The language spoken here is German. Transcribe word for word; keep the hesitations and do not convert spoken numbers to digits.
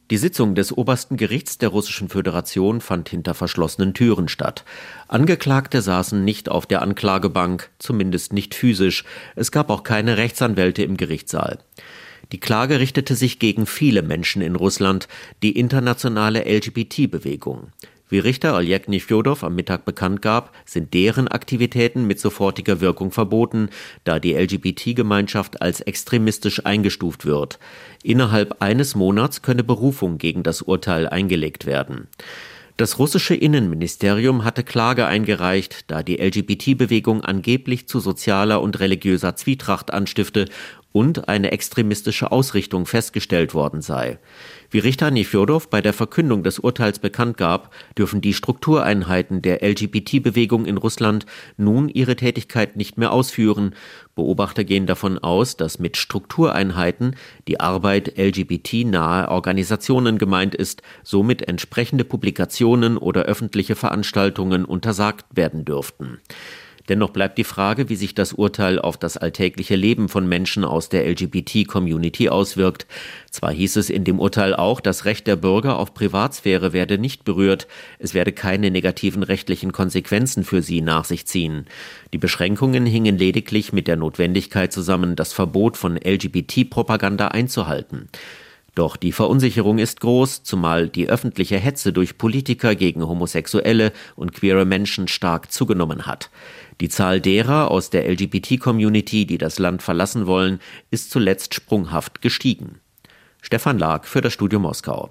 Die Sitzung des obersten Gerichts der Russischen Föderation fand hinter verschlossenen Türen statt. Angeklagte saßen nicht auf der Anklagebank, zumindest nicht physisch. Es gab auch keine Rechtsanwälte im Gerichtssaal. Die Klage richtete sich gegen viele Menschen in Russland, die internationale L G B T-Bewegung. Wie Richter Oleg Nefjodow am Mittag bekannt gab, sind deren Aktivitäten mit sofortiger Wirkung verboten, da die L G B T-Gemeinschaft als extremistisch eingestuft wird. Innerhalb eines Monats könne Berufung gegen das Urteil eingelegt werden. Das russische Innenministerium hatte Klage eingereicht, da die L G B T-Bewegung angeblich zu sozialer und religiöser Zwietracht anstifte und eine extremistische Ausrichtung festgestellt worden sei. Wie Richter Nefjodow bei der Verkündung des Urteils bekannt gab, dürfen die Struktureinheiten der L G B T-Bewegung in Russland nun ihre Tätigkeit nicht mehr ausführen. Beobachter gehen davon aus, dass mit Struktureinheiten die Arbeit L G B T-nahe Organisationen gemeint ist, somit entsprechende Publikationen oder öffentliche Veranstaltungen untersagt werden dürften. Dennoch bleibt die Frage, wie sich das Urteil auf das alltägliche Leben von Menschen aus der L G B T-Community auswirkt. Zwar hieß es in dem Urteil auch, das Recht der Bürger auf Privatsphäre werde nicht berührt, es werde keine negativen rechtlichen Konsequenzen für sie nach sich ziehen. Die Beschränkungen hingen lediglich mit der Notwendigkeit zusammen, das Verbot von L G B T-Propaganda einzuhalten. Doch die Verunsicherung ist groß, zumal die öffentliche Hetze durch Politiker gegen homosexuelle und queere Menschen stark zugenommen hat. Die Zahl derer aus der L G B T-Community, die das Land verlassen wollen, ist zuletzt sprunghaft gestiegen. Stefan Lag für das Studio Moskau.